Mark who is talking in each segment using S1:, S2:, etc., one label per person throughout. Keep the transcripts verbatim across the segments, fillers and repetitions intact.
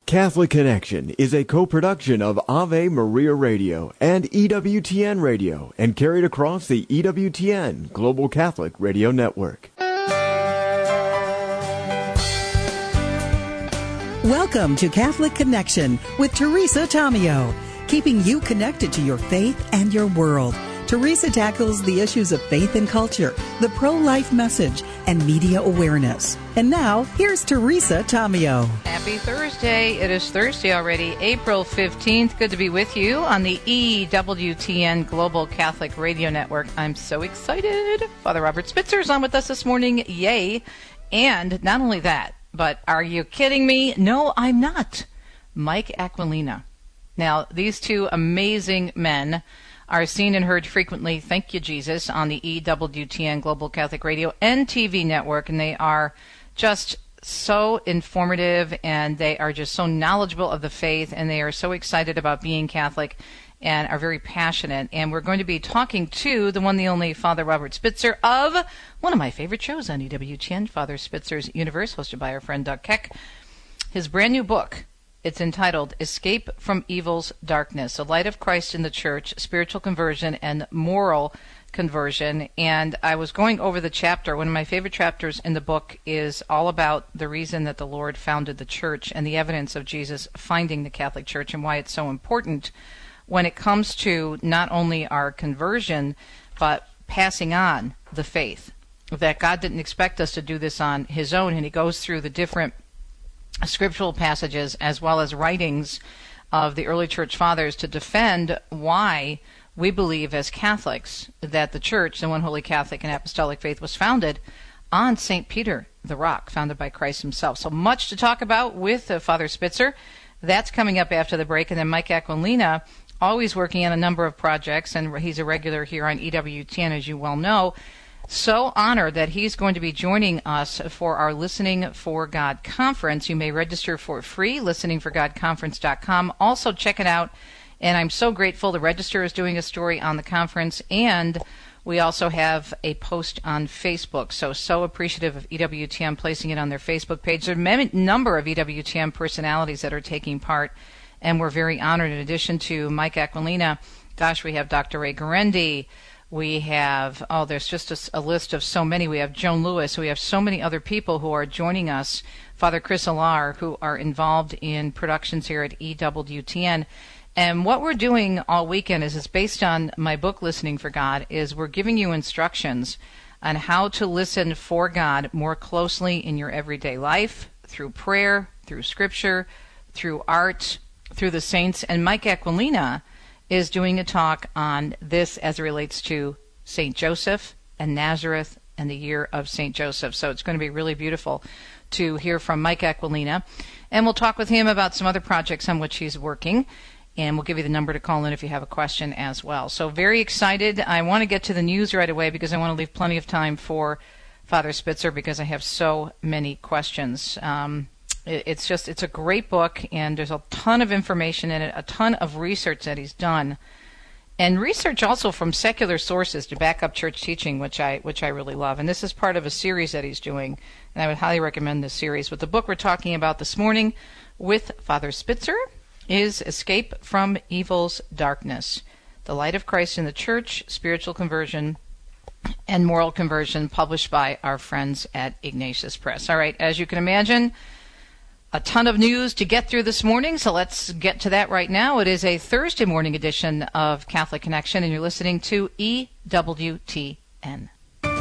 S1: Catholic Connection is a co-production of Ave Maria Radio and E W T N Radio and carried across the E W T N Global Catholic Radio Network.
S2: Welcome to Catholic Connection with Teresa Tomeo, keeping you connected to your faith and your world. Teresa tackles the issues of faith and culture, the pro-life message, and media awareness. And now, here's Teresa Tomeo.
S3: Happy Thursday. It is Thursday already, April fifteenth. Good to be with you on the E W T N Global Catholic Radio Network. I'm so excited. Father Robert Spitzer is on with us this morning. Yay. And not only that, but are you kidding me? No, I'm not. Mike Aquilina. Now, these two amazing men are seen and heard frequently, thank you, Jesus, on the E W T N Global Catholic Radio and T V network, and they are just so informative, and they are just so knowledgeable of the faith, and they are so excited about being Catholic and are very passionate. And we're going to be talking to the one, the only Father Robert Spitzer of one of my favorite shows on E W T N, Father Spitzer's Universe, hosted by our friend Doug Keck. His brand new book, it's entitled Escape from Evil's Darkness, The Light of Christ in the Church, Spiritual Conversion and Moral Conversion. And I was going over the chapter. One of my favorite chapters in the book is all about the reason that the Lord founded the church and the evidence of Jesus finding the Catholic Church and why it's so important when it comes to not only our conversion, but passing on the faith. That God didn't expect us to do this on his own, and he goes through the different scriptural passages as well as writings of the early church fathers to defend why we believe as Catholics that the church, the one holy Catholic and apostolic faith, was founded on Saint Peter the Rock, founded by Christ himself. So much to talk about with uh, Father Spitzer. That's coming up after the break. And then Mike Aquilina, always working on a number of projects, and he's a regular here on E W T N, as you well know. So honored that he's going to be joining us for our Listening for God conference. You may register for free, listening for god conference dot com. Also check it out. And I'm so grateful the Register is doing a story on the conference, and we also have a post on Facebook. So, so appreciative of E W T M placing it on their Facebook page. There are a number of E W T M personalities that are taking part, and we're very honored. In addition to Mike Aquilina, gosh, we have Doctor Ray Guarendi. We have, oh, there's just a, a list of so many. We have Joan Lewis. We have so many other people who are joining us. Father Chris Alar, who are involved in productions here at E W T N. And what we're doing all weekend is, is based on my book, Listening for God, is we're giving you instructions on how to listen for God more closely in your everyday life, through prayer, through scripture, through art, through the saints. And Mike Aquilina is doing a talk on this as it relates to Saint Joseph and Nazareth and the year of Saint Joseph. So it's going to be really beautiful to hear from Mike Aquilina. And we'll talk with him about some other projects on which he's working. And we'll give you the number to call in if you have a question as well. So very excited. I want to get to the news right away because I want to leave plenty of time for Father Spitzer because I have so many questions. Um, It's just, it's a great book, and there's a ton of information in it, a ton of research that he's done, and research also from secular sources to back up church teaching, which I which I really love. And this is part of a series that he's doing, and I would highly recommend this series. But the book we're talking about this morning with Father Spitzer is Escape from Evil's Darkness, The Light of Christ in the Church, Spiritual Conversion and Moral Conversion, published by our friends at Ignatius Press. All right, as you can imagine, a ton of news to get through this morning, so let's get to that right now. It is a Thursday morning edition of Catholic Connection, and you're listening to E W T N.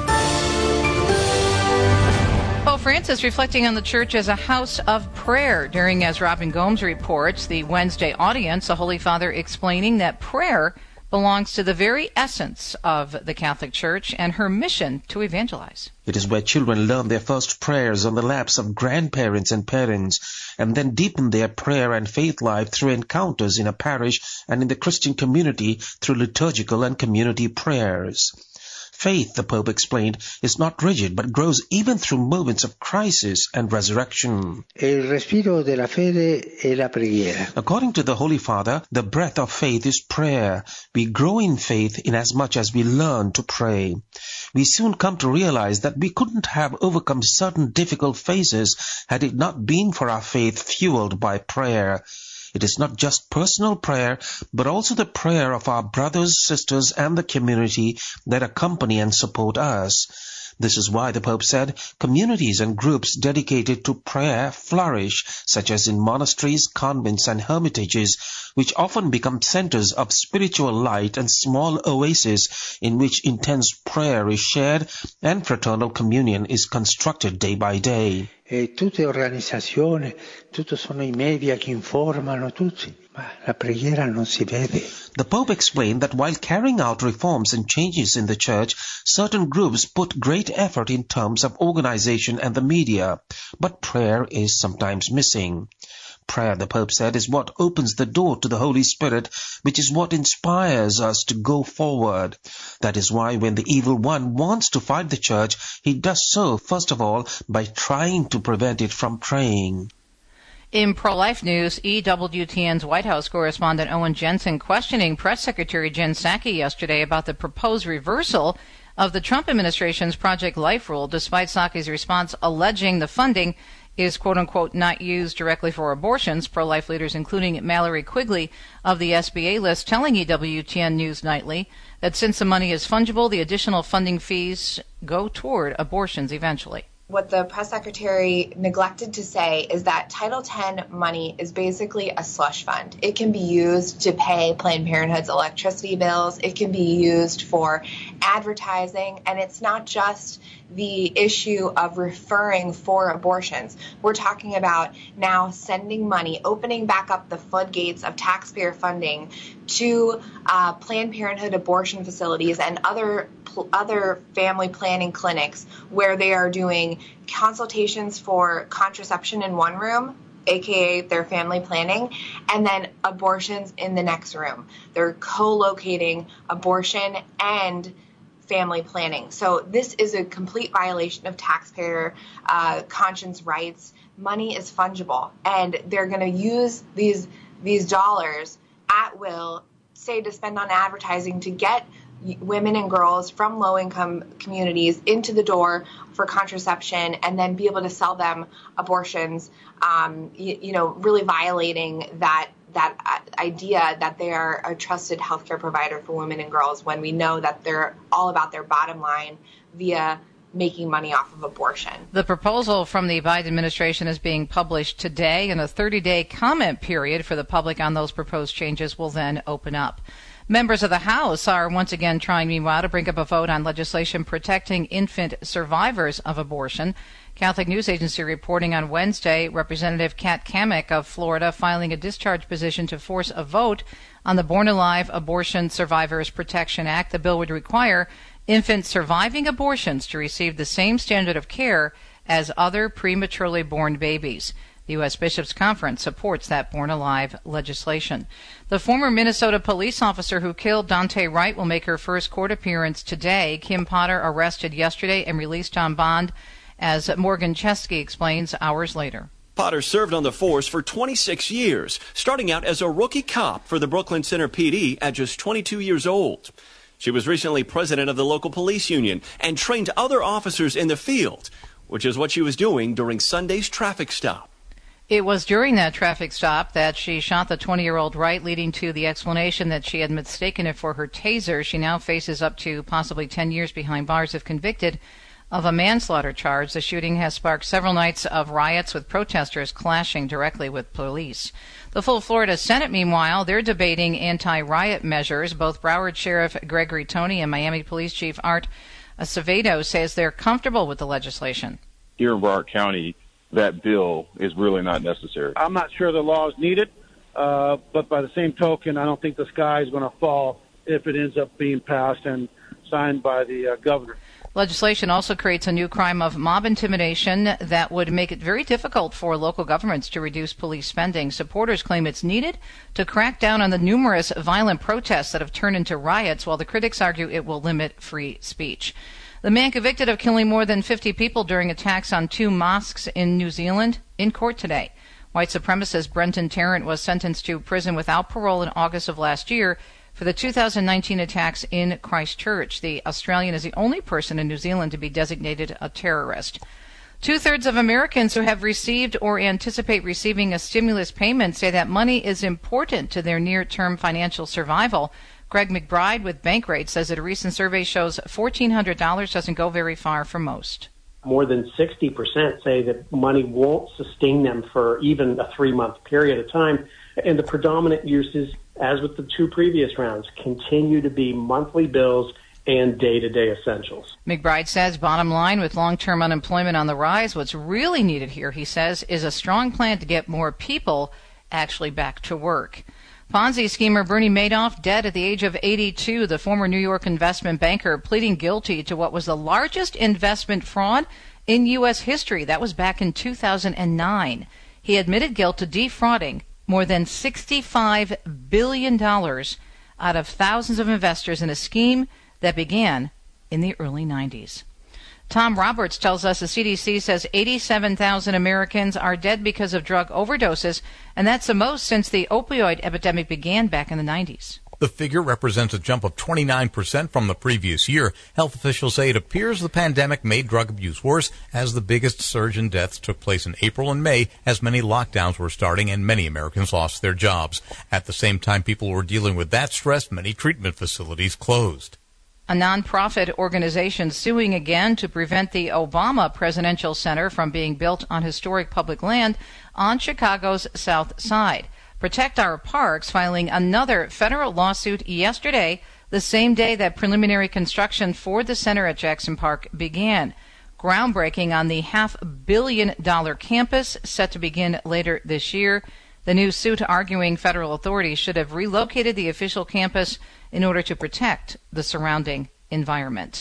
S3: Pope Francis reflecting on the church as a house of prayer during, as Robin Gomes reports, the Wednesday audience, the Holy Father explaining that prayer belongs to the very essence of the Catholic Church and her mission to evangelize.
S4: It is where children learn their first prayers on the laps of grandparents and parents, and then deepen their prayer and faith life through encounters in a parish and in the Christian community through liturgical and community prayers. Faith, the Pope explained, is not rigid, but grows even through moments of crisis and resurrection.
S5: Il respiro della fede è la preghiera.
S4: According to the Holy Father, the breath of faith is prayer. We grow in faith inasmuch as we learn to pray. we soon come to realize that we couldn't have overcome certain difficult phases had it not been for our faith fueled by prayer. It is not just personal prayer, but also the prayer of our brothers, sisters, and the community that accompany and support us. This is why the Pope said communities and groups dedicated to prayer flourish, such as in monasteries, convents, and hermitages, which often become centers of spiritual light and small oases in which intense prayer is shared and fraternal communion is constructed day by day.
S5: E tutte organizzazioni, tutto sono i media che informano tutti, ma la preghiera non si vede.
S4: The Pope explained that while carrying out reforms and changes in the Church, certain groups put great effort in terms of organization and the media, but prayer is sometimes missing. Prayer, the Pope said, is what opens the door to the Holy Spirit, which is what inspires us to go forward. That is why when the evil one wants to fight the Church, he does so, first of all, by trying to prevent it from praying.
S3: In pro-life news, E W T N's White House correspondent Owen Jensen questioning Press Secretary Jen Psaki yesterday about the proposed reversal of the Trump administration's Project Life rule, despite Psaki's response alleging the funding is quote-unquote not used directly for abortions. Pro-life leaders, including Mallory Quigley of the S B A list, telling E W T N News Nightly that since the money is fungible, the additional funding fees go toward abortions eventually.
S6: What the press secretary neglected to say is that Title ten money is basically a slush fund. It can be used to pay Planned Parenthood's electricity bills. It can be used for advertising. And it's not just the issue of referring for abortions. We're talking about now sending money, opening back up the floodgates of taxpayer funding to uh, Planned Parenthood abortion facilities and other other family planning clinics where they are doing consultations for contraception in one room, aka their family planning, and then abortions in the next room. They're co-locating abortion and family planning. So this is a complete violation of taxpayer uh, conscience rights. Money is fungible, and they're going to use these these dollars at will, say, to spend on advertising to get women and girls from low-income communities into the door for contraception and then be able to sell them abortions, um, you, you know, really violating that that idea that they are a trusted healthcare provider for women and girls when we know that they're all about their bottom line via making money off of abortion.
S3: The proposal from the Biden administration is being published today, and a thirty-day comment period for the public on those proposed changes will then open up. Members of the House are once again trying, meanwhile, to bring up a vote on legislation protecting infant survivors of abortion. Catholic News Agency reporting on Wednesday, Representative Kat Cammack of Florida filing a discharge petition to force a vote on the Born Alive Abortion Survivors Protection Act. The bill would require infants surviving abortions to receive the same standard of care as other prematurely born babies. The U S Bishops' Conference supports that Born Alive legislation. The former Minnesota police officer who killed Daunte Wright will make her first court appearance today. Kim Potter arrested yesterday and released on bond, as Morgan Chesky explains hours later.
S7: Potter served on the force for twenty-six years, starting out as a rookie cop for the Brooklyn Center P D at just twenty-two years old. She was recently president of the local police union and trained other officers in the field, which is what she was doing during Sunday's traffic stop.
S3: It was during that traffic stop that she shot the twenty-year-old Wright, leading to the explanation that she had mistaken it for her taser. She now faces up to possibly ten years behind bars if convicted of a manslaughter charge. The shooting has sparked several nights of riots with protesters clashing directly with police. The full Florida Senate, meanwhile, they're debating anti-riot measures. Both Broward Sheriff Gregory Toney and Miami Police Chief Art Acevedo says they're comfortable with the legislation.
S8: Here in Broward County, that bill is really not necessary.
S9: I'm not sure the law is needed, uh, but by the same token, I don't think the sky is going to fall if it ends up being passed and signed by the uh, governor.
S3: Legislation also creates a new crime of mob intimidation that would make it very difficult for local governments to reduce police spending. Supporters claim it's needed to crack down on the numerous violent protests that have turned into riots, while the critics argue it will limit free speech. The man convicted of killing more than fifty people during attacks on two mosques in New Zealand in court today. White supremacist Brenton Tarrant was sentenced to prison without parole in August of last year for the two thousand nineteen attacks in Christchurch. The Australian is the only person in New Zealand to be designated a terrorist. Two-thirds of Americans who have received or anticipate receiving a stimulus payment say that money is important to their near-term financial survival. Greg McBride with Bankrate says that a recent survey shows fourteen hundred dollars doesn't go very far for most.
S10: More than sixty percent say that money won't sustain them for even a three-month period of time. And the predominant uses, as with the two previous rounds, continue to be monthly bills and day-to-day essentials.
S3: McBride says, bottom line, with long-term unemployment on the rise, what's really needed here, he says, is a strong plan to get more people actually back to work. Ponzi schemer Bernie Madoff, dead at the age of eighty-two, the former New York investment banker, pleading guilty to what was the largest investment fraud in U S history. That was back in two thousand nine. He admitted guilt to defrauding more than sixty-five billion dollars out of thousands of investors in a scheme that began in the early nineties. Tom Roberts tells us the C D C says eighty-seven thousand Americans are dead because of drug overdoses, and that's the most since the opioid epidemic began back in the nineties.
S11: The figure represents a jump of twenty-nine percent from the previous year. Health officials say it appears the pandemic made drug abuse worse, as the biggest surge in deaths took place in April and May, as many lockdowns were starting and many Americans lost their jobs. At the same time people were dealing with that stress, many treatment facilities closed.
S3: A nonprofit organization suing again to prevent the Obama Presidential Center from being built on historic public land on Chicago's South Side. Protect Our Parks filing another federal lawsuit yesterday, the same day that preliminary construction for the center at Jackson Park began. Groundbreaking on the half-billion-dollar campus set to begin later this year. The new suit arguing federal authorities should have relocated the official campus in order to protect the surrounding environment.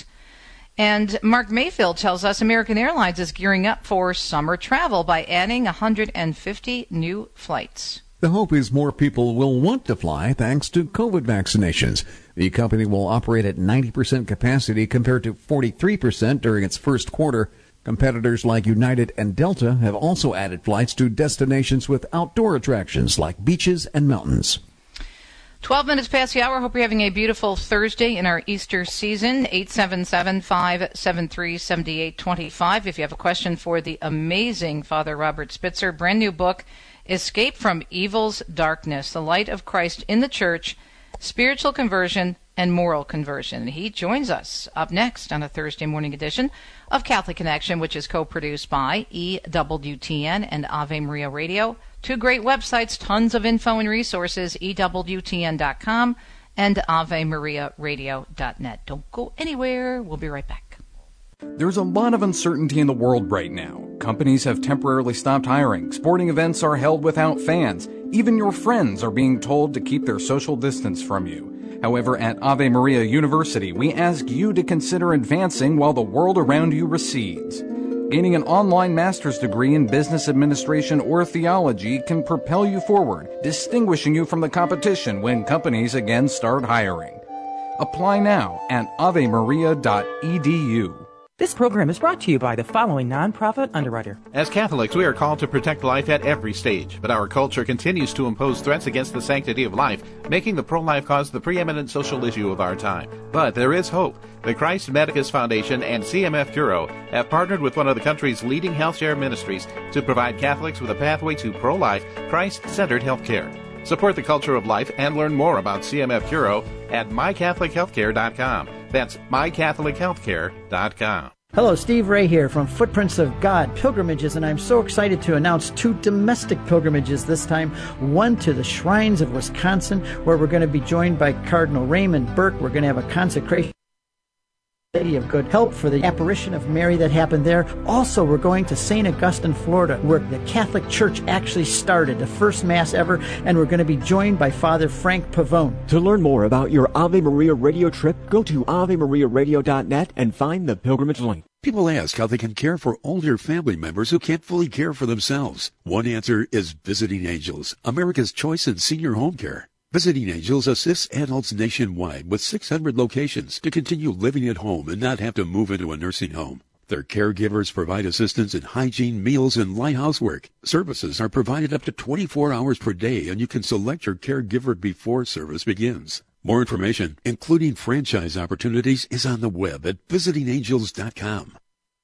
S3: And Mark Mayfield tells us American Airlines is gearing up for summer travel by adding one hundred fifty new flights.
S12: The hope is more people will want to fly thanks to COVID vaccinations. The company will operate at ninety percent capacity compared to forty-three percent during its first quarter. Competitors like United and Delta have also added flights to destinations with outdoor attractions like beaches and mountains.
S3: twelve minutes past the hour. Hope you're having a beautiful Thursday in our Easter season. eight seven seven, five seven three, seven eight two five. If you have a question for the amazing Father Robert Spitzer, brand new book, Escape from Evil's Darkness, The Light of Christ in the Church, Spiritual Conversion and Moral Conversion. And he joins us up next on a Thursday morning edition of Catholic Connection, which is co-produced by E W T N and Ave Maria Radio. Two great websites, tons of info and resources, E W T N dot com and Ave Maria Radio dot net. Don't go anywhere. We'll be right back.
S13: There's a lot of uncertainty in the world right now. Companies have temporarily stopped hiring. Sporting events are held without fans. Even your friends are being told to keep their social distance from you. However, at Ave Maria University, we ask you to consider advancing while the world around you recedes. Gaining an online master's degree in business administration or theology can propel you forward, distinguishing you from the competition when companies again start hiring. Apply now at ave maria dot e d u.
S14: This program is brought to you by the following nonprofit underwriter.
S15: As Catholics, we are called to protect life at every stage, but our culture continues to impose threats against the sanctity of life, making the pro-life cause the preeminent social issue of our time. But there is hope. The Christ Medicus Foundation and C M F Curo have partnered with one of the country's leading health share ministries to provide Catholics with a pathway to pro-life, Christ-centered health care. Support the culture of life and learn more about C M F Curo at my catholic health care dot com. That's my catholic health care dot com.
S16: Hello, Steve Ray here from Footprints of God Pilgrimages, and I'm so excited to announce two domestic pilgrimages this time. One to the Shrines of Wisconsin, where we're going to be joined by Cardinal Raymond Burke. We're going to have a consecration Lady of Good Help for the apparition of Mary that happened there. Also, we're going to Saint Augustine, Florida, where the Catholic Church actually started, the first Mass ever, and we're going to be joined by Father Frank Pavone.
S1: To learn more about your Ave Maria radio trip, go to ave maria radio dot net and find the pilgrimage link.
S17: People ask how they can care for older family members who can't fully care for themselves. One answer is Visiting Angels, America's choice in senior home care. Visiting Angels assists adults nationwide with six hundred locations to continue living at home and not have to move into a nursing home. Their caregivers provide assistance in hygiene, meals, and light housework. Services are provided up to twenty-four hours per day, and you can select your caregiver before service begins. More information, including franchise opportunities, is on the web at visiting angels dot com.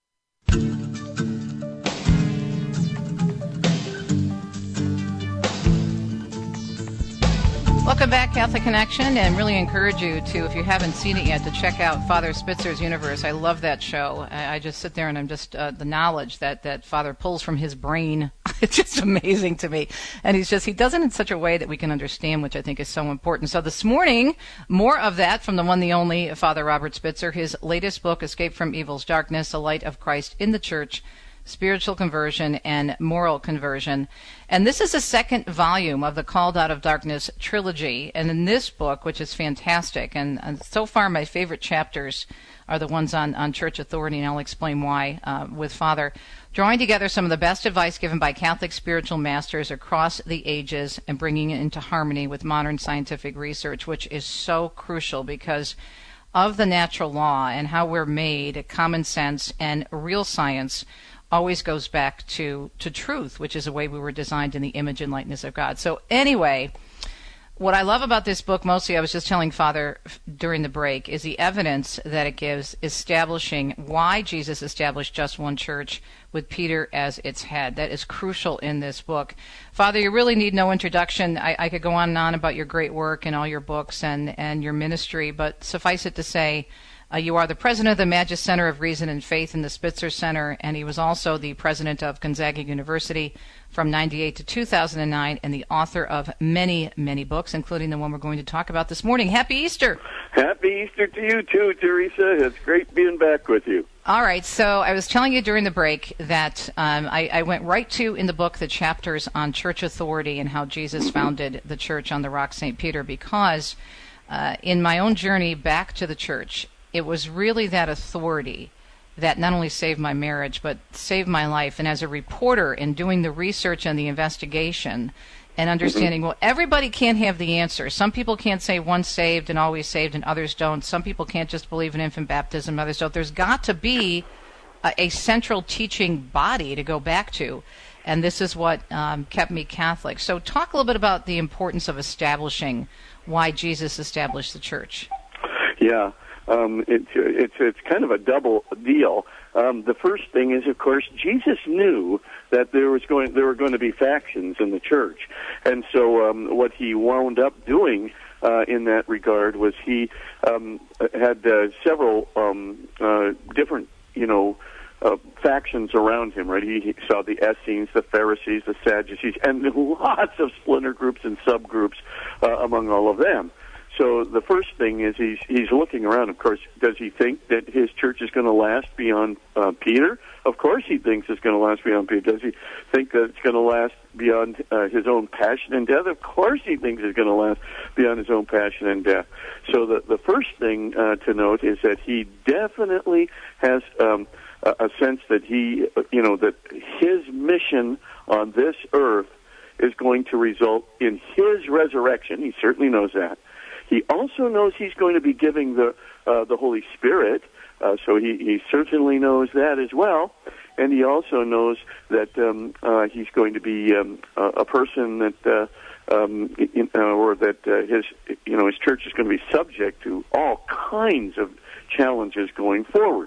S3: Welcome back, Catholic Connection, and really encourage you to, if you haven't seen it yet, to check out Father Spitzer's Universe. I love that show. I, I just sit there and I'm just, uh, the knowledge that, that Father pulls from his brain, it's just amazing to me. And he's just, he does it in such a way that we can understand, which I think is so important. So this morning, more of that from the one, the only, Father Robert Spitzer, his latest book, Escape from Evil's Darkness, The Light of Christ in the Church, Spiritual Conversion and Moral Conversion. And this is the second volume of the Called Out of Darkness trilogy. And in this book, which is fantastic, and, and so far my favorite chapters are the ones on, on church authority, and I'll explain why uh, with Father, drawing together some of the best advice given by Catholic spiritual masters across the ages and bringing it into harmony with modern scientific research, which is so crucial because of the natural law and how we're made, common sense and real science always goes back to, to truth, which is the way we were designed in the image and likeness of God. So anyway, what I love about this book, mostly I was just telling Father during the break, is the evidence that it gives establishing why Jesus established just one church with Peter as its head. That is crucial in this book. Father, you really need no introduction. I, I could go on and on about your great work and all your books and, and your ministry, but suffice it to say, Uh, you are the president of the Magis Center of Reason and Faith in the Spitzer Center, and he was also the president of Gonzaga University from ninety-eight to two thousand nine, and the author of many, many books, including the one we're going to talk about this morning. Happy Easter!
S18: Happy Easter to you, too, Teresa. It's great being back with you.
S3: All right, so I was telling you during the break that um, I, I went right to, in the book, the chapters on church authority and how Jesus founded the church on the rock Saint Peter, because uh, in my own journey back to the church, it was really that authority that not only saved my marriage, but saved my life. And as a reporter and doing the research and the investigation and understanding, mm-hmm. well, everybody can't have the answer. Some people can't say once saved and always saved and others don't. Some people can't just believe in infant baptism, others don't. There's got to be a, a central teaching body to go back to. And this is what um, kept me Catholic. So talk a little bit about the importance of establishing why Jesus established the church.
S18: Yeah. Um, it's it's it's kind of a double deal. Um, the first thing is, of course, Jesus knew that there was going there were going to be factions in the church, and so um, what he wound up doing uh, in that regard was he um, had uh, several um, uh, different, you know, uh, factions around him. Right? He, he saw the Essenes, the Pharisees, the Sadducees, and lots of splinter groups and subgroups uh, among all of them. So the first thing is he's he's looking around. Of course, does he think that his church is going to last beyond uh, Peter? Of course he thinks it's going to last beyond Peter. Does he think that it's going to last beyond uh, his own passion and death? Of course he thinks it's going to last beyond his own passion and death. So the, the first thing uh, to note is that he definitely has um, a, a sense that he, you know, that his mission on this earth is going to result in his resurrection. He certainly knows that. He also knows he's going to be giving the uh, the Holy Spirit, uh, so he, he certainly knows that as well. And he also knows that um, uh, he's going to be um, a, a person that, uh, um, in, uh, or that uh, his you know his church is going to be subject to all kinds of challenges going forward.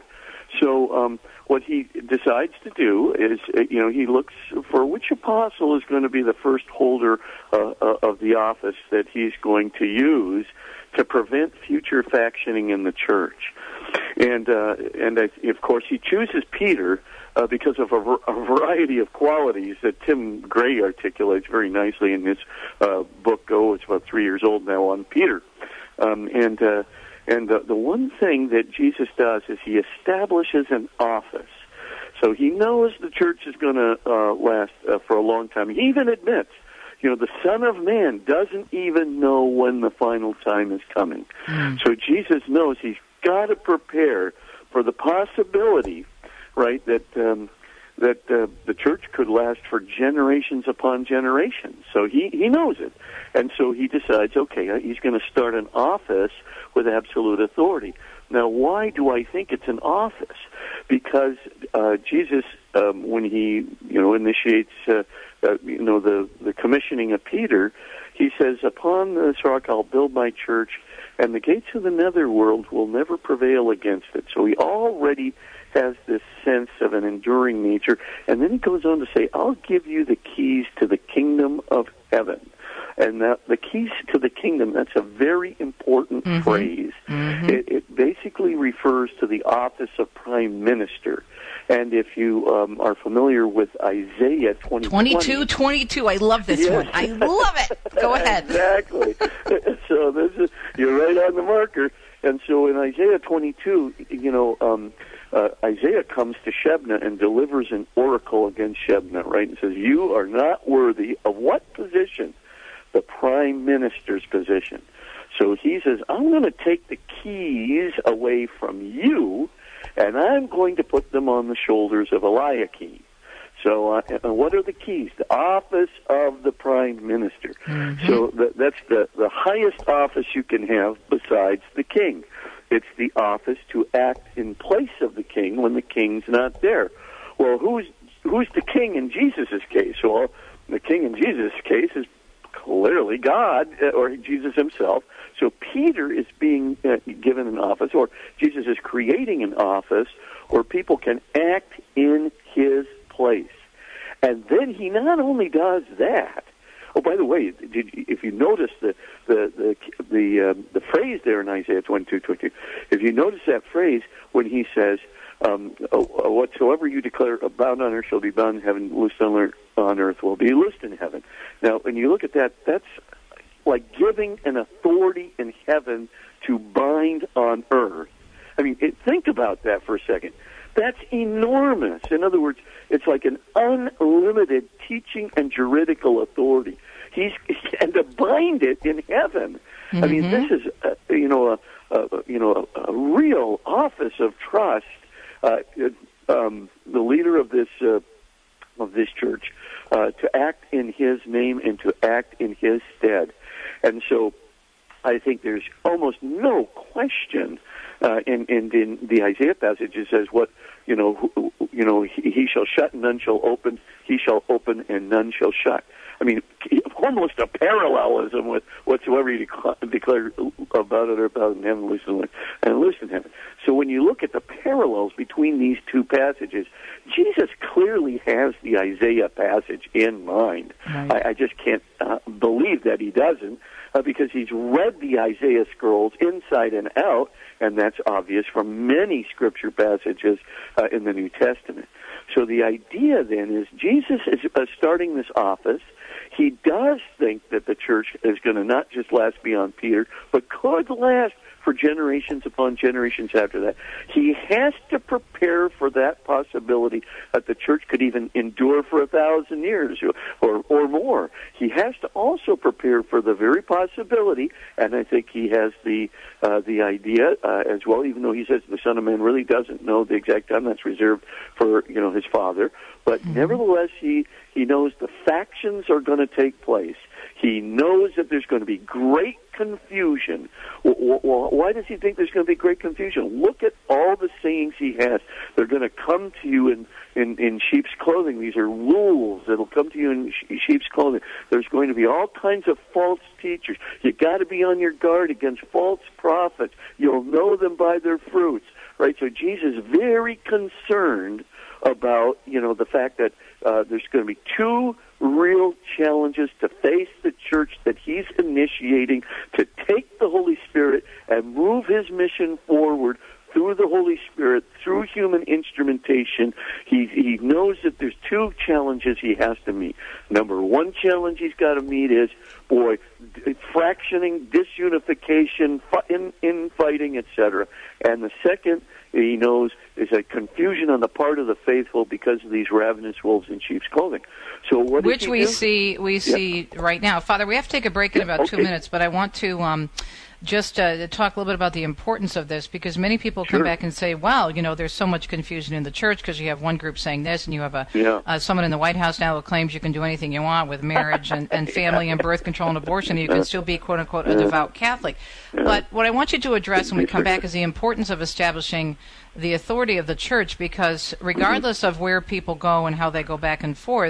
S18: So um, what he decides to do is, you know, he looks for which apostle is going to be the first holder uh, of the office that he's going to use to prevent future factioning in the church. And, uh, and uh, of course, he chooses Peter uh, because of a, a variety of qualities that Tim Gray articulates very nicely in his uh, book, Oh, it's about three years old now, on Peter. Um, and... Uh, And the, the one thing that Jesus does is he establishes an office. So he knows the church is going to uh, last uh, for a long time. He even admits, you know, the Son of Man doesn't even know when the final time is coming. Mm. So Jesus knows he's got to prepare for the possibility, right, that um, that uh, the church could last for generations upon generations. So he, he knows it. And so he decides, okay, he's going to start an office with absolute authority. Now, why do I think it's an office? Because uh, Jesus, um, when he, you know, initiates, uh, uh, you know, the, the commissioning of Peter, he says, upon this rock I'll build my church, and the gates of the netherworld will never prevail against it. So he already has this sense of an enduring nature. And then he goes on to say, I'll give you the keys to the kingdom of heaven. And that, the keys to the kingdom, that's a very important mm-hmm. phrase. Mm-hmm. It, it basically refers to the office of prime minister. And if you um, are familiar with Isaiah twenty twenty,
S3: twenty-two twenty-two, I love this yes. one. I love it. Go ahead.
S18: Exactly. So this is, you're right on the marker. And so in Isaiah twenty-two, you know, um, uh, Isaiah comes to Shebna and delivers an oracle against Shebna, right? And says, you are not worthy of what position? The prime minister's position. So he says, I'm going to take the keys away from you, and I'm going to put them on the shoulders of Eliakim. So uh, what are the keys? The office of the prime minister. Mm-hmm. So th- that's the, the highest office you can have besides the king. It's the office to act in place of the king when the king's not there. Well, who's who's the king in Jesus' case? Well, the king in Jesus' case is clearly God, or Jesus himself. So Peter is being uh, given an office, or Jesus is creating an office where people can act in his place. And then he not only does that, oh, by the way, did, if you notice the the the the, uh, the phrase there in Isaiah twenty-two twenty-two, if you notice that phrase when he says, um, oh, oh, whatsoever you declare bound on earth shall be bound in heaven, loosed on earth, on earth will be loosed in heaven. Now, when you look at that, that's like giving an authority in heaven to bind on earth. I mean, it, think about that for a second. That's enormous. In other words, it's like an unlimited teaching and juridical authority. He's and to bind it in heaven. Mm-hmm. I mean, this is a, you know a, a you know a, a real office of trust. Uh, um, the leader of this uh, of this church uh, to act in his name and to act in his stead, and so I think there's almost no question. Uh, in, in, in the Isaiah passage, it says, "What you know, who, you know, he, he shall shut and none shall open; he shall open and none shall shut." I mean, almost a parallelism with whatsoever you declare about it or about in heaven, loose in and loose in heaven. So when you look at the parallels between these two passages, Jesus clearly has the Isaiah passage in mind. Right. I, I just can't uh, believe that he doesn't, uh, because he's read the Isaiah scrolls inside and out, and that's obvious from many scripture passages uh, in the New Testament. So the idea then is Jesus is uh, starting this office. He does think that the church is going to not just last beyond Peter, but could last for generations upon generations after that. He has to prepare for that possibility that the church could even endure for a thousand years or, or more. He has to also prepare for the very possibility, and I think he has the uh, the idea uh, as well, even though he says the Son of Man really doesn't know the exact time that's reserved for, you know, his Father. But mm-hmm. nevertheless, he, he knows the factions are going to take place. He knows that there's going to be great confusion. Well, why does he think there's going to be great confusion? Look at all the sayings he has. They're going to come to you in, in, in sheep's clothing. These are rules that'll come to you in sheep's clothing. There's going to be all kinds of false teachers. You got to be on your guard against false prophets. You'll know them by their fruits, right? So Jesus is very concerned about, you know, the fact that uh, there's going to be two real challenges to face the church that he's initiating to take the Holy Spirit and move his mission forward through the Holy Spirit, through human instrumentation. He, he knows that there's two challenges he has to meet. Number one challenge he's got to meet is, boy, fractioning, disunification, in, infighting, et cetera. And the second he knows is a confusion on the part of the faithful because of these ravenous wolves in sheep's clothing. So what
S3: Which we
S18: do?
S3: see we yeah. see right now. Father, we have to take a break in about okay. two minutes, but I want to um, just uh, talk a little bit about the importance of this, because many people
S18: sure.
S3: come back and say, well, you know, there's so much confusion in the church because you have one group saying this and you have a
S18: yeah.
S3: uh, someone in the White House now who claims you can do anything you want with marriage and, and family yeah. and birth control and abortion, and you can still be, quote, unquote, a yeah. devout Catholic. Yeah. But what I want you to address when we come back is the importance of establishing the authority of the church, because regardless mm-hmm. of where people go and how they go back and forth,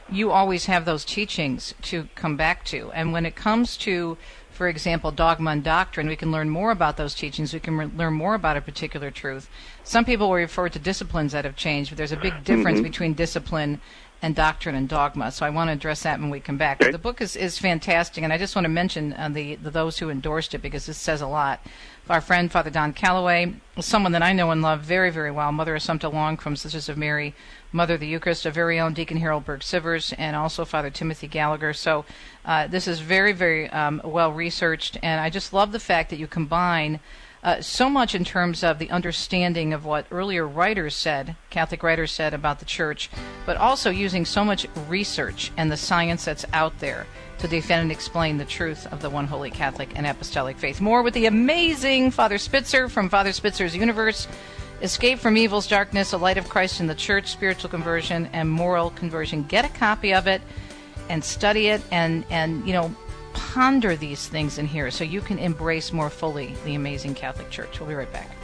S3: you always have those teachings to come back to. And when it comes to, for example, dogma and doctrine, we can learn more about those teachings. We can re- learn more about a particular truth. Some people will refer to disciplines that have changed, but there's a big difference
S18: Mm-hmm.
S3: between discipline and doctrine and dogma. So I want to address that when we come back.
S18: Okay.
S3: But the book is, is fantastic, and I just want to mention uh, the, the those who endorsed it, because this says a lot. Our friend, Father Don Calloway, someone that I know and love very, very well, Mother Assumpta Long from Sisters of Mary, Mother of the Eucharist, our very own Deacon Harold Berg-Sivers, and also Father Timothy Gallagher. So uh, this is very, very um, well researched, and I just love the fact that you combine uh, so much in terms of the understanding of what earlier writers said, Catholic writers said about the Church, but also using so much research and the science that's out there to defend and explain the truth of the one holy Catholic and apostolic faith. More with the amazing Father Spitzer from Father Spitzer's Universe, Escape from Evil's Darkness, A Light of Christ in the Church, Spiritual Conversion, and Moral Conversion. Get a copy of it and study it and, and you know, ponder these things in here so you can embrace more fully the amazing Catholic Church. We'll be right back.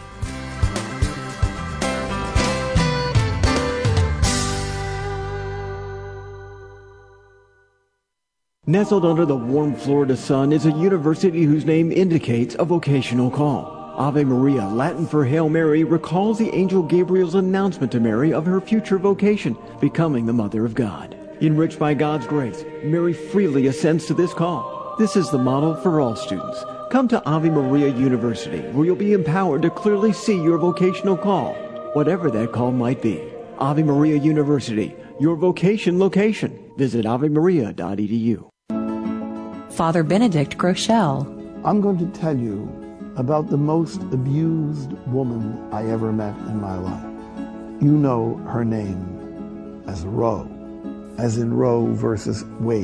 S1: Nestled under the warm Florida sun is a university whose name indicates a vocational call. Ave Maria, Latin for Hail Mary, recalls the angel Gabriel's announcement to Mary of her future vocation, becoming the Mother of God. Enriched by God's grace, Mary freely assents to this call. This is the model for all students. Come to Ave Maria University, where you'll be empowered to clearly see your vocational call, whatever that call might be. Ave Maria University, your vocation location. Visit ave maria dot e d u.
S19: Father Benedict Groeschel.
S20: I'm going to tell you about the most abused woman I ever met in my life. You know her name as Roe, as in Roe versus Wade.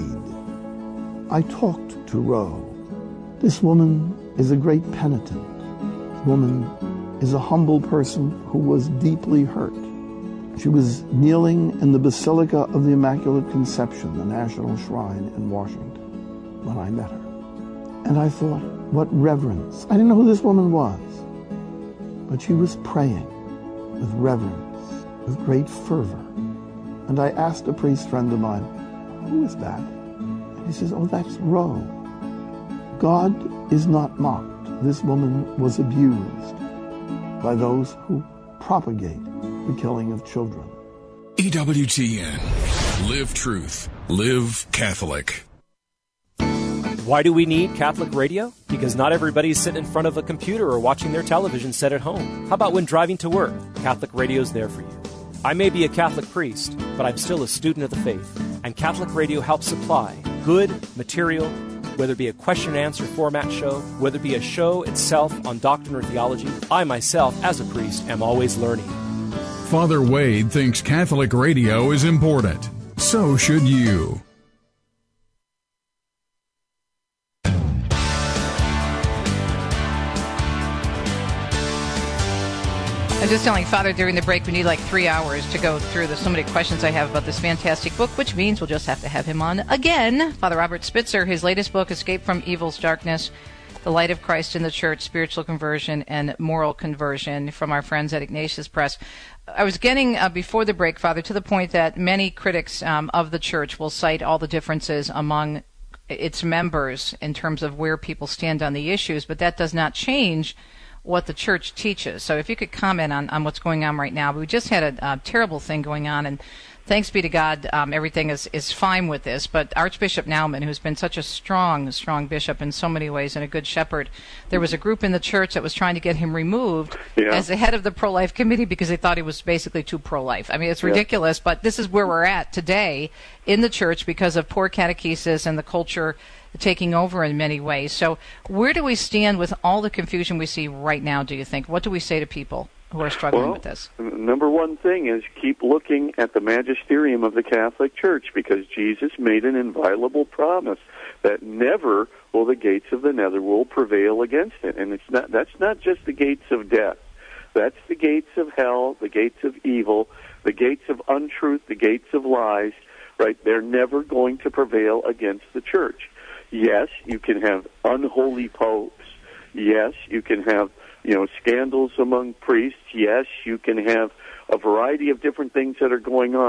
S20: I talked to Roe. This woman is a great penitent. This woman is a humble person who was deeply hurt. She was kneeling in the Basilica of the Immaculate Conception, the National Shrine in Washington, when I met her. And I thought, what reverence. I didn't know who this woman was, but she was praying with reverence, with great fervor. And I asked a priest friend of mine, who is that? And he says, oh, that's Roe. God is not mocked. This woman was abused by those who propagate the killing of children.
S21: E W T N. Live truth. Live Catholic.
S22: Why do we need Catholic radio? Because not everybody's sitting in front of a computer or watching their television set at home. How about when driving to work? Catholic radio's there for you. I may be a Catholic priest, but I'm still a student of the faith, and Catholic radio helps supply good material, whether it be a question and answer format show, whether it be a show itself on doctrine or theology. I myself, as a priest, am always learning.
S21: Father Wade thinks Catholic radio is important. So should you.
S3: I'm just telling Father during the break we need like three hours to go through. There's so many questions I have about this fantastic book, which means we'll just have to have him on again. Father Robert Spitzer, his latest book, Escape from Evil's Darkness, The Light of Christ in the Church, Spiritual Conversion, and Moral Conversion, from our friends at Ignatius Press. I was getting, uh, before the break, Father, to the point that many critics um, of the Church will cite all the differences among its members in terms of where people stand on the issues, but that does not change what the Church teaches. So if you could comment on, on what's going on right now. We just had a, a terrible thing going on, and thanks be to God, um, everything is, is fine with this. But Archbishop Naumann, who's been such a strong, strong bishop in so many ways and a good shepherd, there was a group in the Church that was trying to get him removed yeah. as the head of the pro-life committee because they thought he was basically too pro-life. I mean, it's ridiculous, yeah. but this is where we're at today in the Church because of poor catechesis and the culture taking over in many ways. So where do we stand with all the confusion we see right now, do you think? What do we say to people who are struggling
S18: well,
S3: with this?
S18: Number one thing is keep looking at the magisterium of the Catholic Church, because Jesus made an inviolable promise that never will the gates of the netherworld prevail against it. And it's not that's not just the gates of death. That's the gates of hell, the gates of evil, the gates of untruth, the gates of lies, right? They're never going to prevail against the Church. Yes, you can have unholy popes. Yes, you can have, you know, scandals among priests. Yes, you can have a variety of different things that are going on.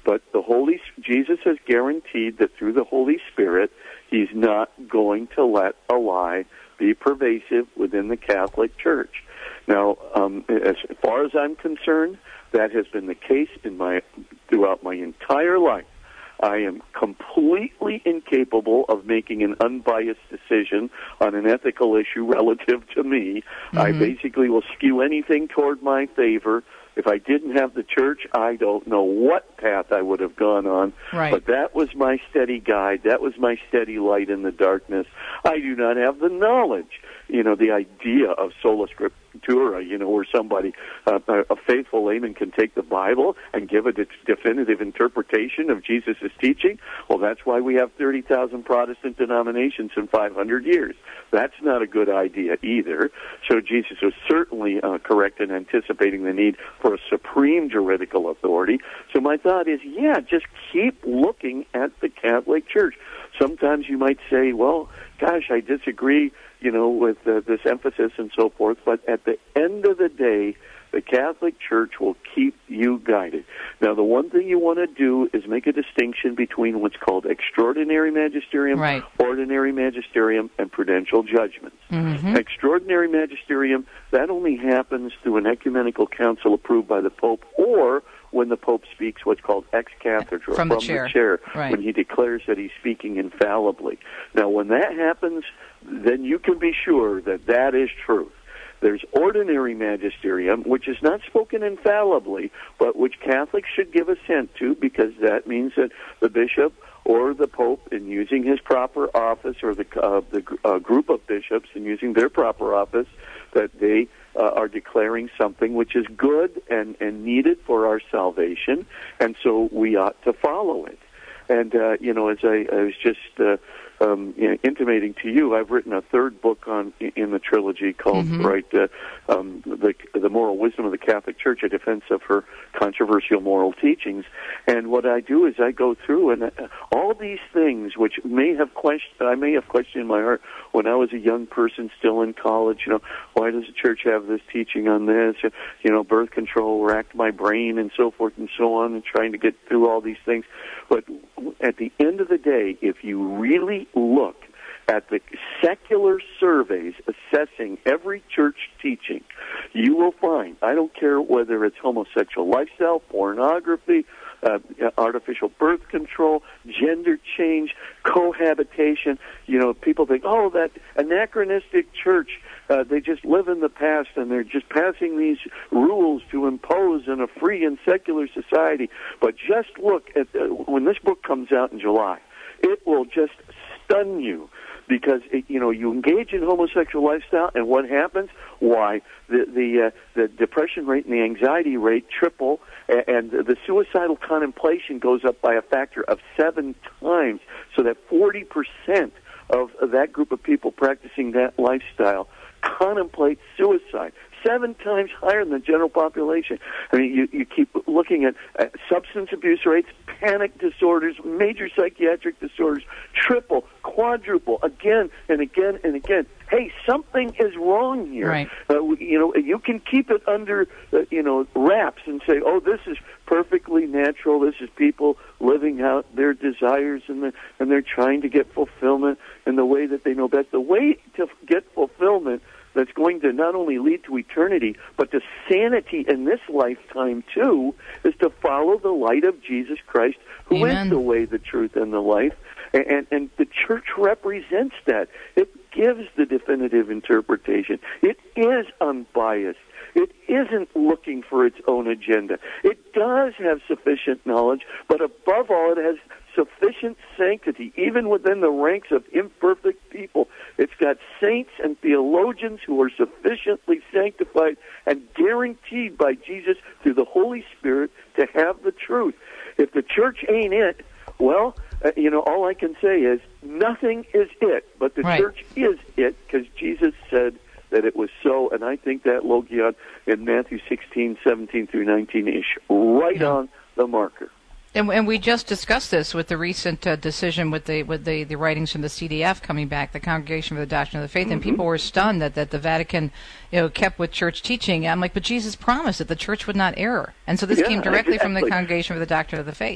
S18: But the Holy Jesus has guaranteed that through the Holy Spirit, he's not going to let a lie be pervasive within the Catholic Church. Now, um, as far as I'm concerned, that has been the case in my throughout my entire life. I am completely incapable of making an unbiased decision on an ethical issue relative to me. Mm-hmm. I basically will skew anything toward my favor. If I didn't have the church, I don't know what path I would have gone on.
S3: Right.
S18: But that was my steady guide. That was my steady light in the darkness. I do not have the knowledge, you know, the idea of sola scriptura, you know, where somebody, uh, a faithful layman can take the Bible and give a de- definitive interpretation of Jesus' teaching. Well, that's why we have thirty thousand Protestant denominations in five hundred years. That's not a good idea either. So Jesus was certainly uh, correct in anticipating the need for a supreme juridical authority. So my thought is, yeah, just keep looking at the Catholic Church. Sometimes you might say, well, gosh, I disagree, you know, with uh, this emphasis and so forth, but at the end of the day, the Catholic Church will keep you guided. Now, the one thing you want to do is make a distinction between what's called extraordinary magisterium,
S3: right.
S18: ordinary magisterium, and prudential judgments.
S3: Mm-hmm.
S18: Extraordinary magisterium, that only happens through an ecumenical council approved by the Pope, or when the Pope speaks what's called ex cathedra,
S3: from,
S18: from
S3: the chair,
S18: the chair
S3: right.
S18: when he declares that he's speaking infallibly. Now, when that happens, then you can be sure that that is truth. There's ordinary magisterium, which is not spoken infallibly, but which Catholics should give assent to, because that means that the bishop or the Pope, in using his proper office, or the, uh, the uh, group of bishops in using their proper office, that they uh, are declaring something which is good and, and needed for our salvation, and so we ought to follow it. And, uh, you know, as I, I was just uh, um, you know, intimating to you, I've written a third book on in the trilogy called,
S3: mm-hmm.
S18: right, uh, um, the, the Moral Wisdom of the Catholic Church, a defense of her controversial moral teachings. And what I do is I go through and uh, all these things which may have questioned, I may have questioned in my heart when I was a young person still in college, you know, why does the church have this teaching on this? You know, birth control racked my brain and so forth and so on, and trying to get through all these things. But at the end of the day, if you really look at the secular surveys assessing every church teaching, you will find, I don't care whether it's homosexual lifestyle, pornography, uh, artificial birth control, gender change, cohabitation, you know, people think, oh, that anachronistic church, uh, they just live in the past and they're just passing these rules to impose in a free and secular society. But just look at, uh, when this book comes out in July, it will just stun you, because it, you know, you engage in homosexual lifestyle, and what happens? Why the the uh, the depression rate and the anxiety rate triple, and the suicidal contemplation goes up by a factor of seven times. So that forty percent of that group of people practicing that lifestyle contemplate suicide. Seven times higher than the general population. I mean, you, you keep looking at uh, substance abuse rates, panic disorders, major psychiatric disorders, triple, quadruple, again and again and again. Hey, something is wrong here.
S3: Right.
S18: Uh, you know, you can keep it under, uh, you know, wraps and say, oh, this is perfectly natural. This is people living out their desires, and the, and they're trying to get fulfillment in the way that they know best. The way to get fulfillment that's going to not only lead to eternity, but to sanity in this lifetime, too, is to follow the light of Jesus Christ, who
S3: Amen.
S18: is the way, the truth, and the life. And, and, and the church represents that. It gives the definitive interpretation. It is unbiased. It isn't looking for its own agenda. It does have sufficient knowledge, but above all, it has sufficient sanctity, even within the ranks of imperfect people. It's got saints and theologians who are sufficiently sanctified and guaranteed by Jesus through the Holy Spirit to have the truth. If the church ain't it, well, uh, you know, all I can say is nothing is it, but the
S3: right.
S18: church is it, because Jesus said that it was so, and I think that logion in Matthew sixteen, seventeen through nineteen is right
S3: yeah.
S18: on the marker.
S3: And, and we just discussed this with the recent uh, decision with the with the, the writings from the C D F coming back, the Congregation for the Doctrine of the Faith, and
S18: Mm-hmm.
S3: people were stunned that, that the Vatican, you know, kept with church teaching. I'm like, but Jesus promised that the church would not err, and so this
S18: Yeah,
S3: came directly from the
S18: exactly.
S3: Congregation for the Doctrine of the Faith.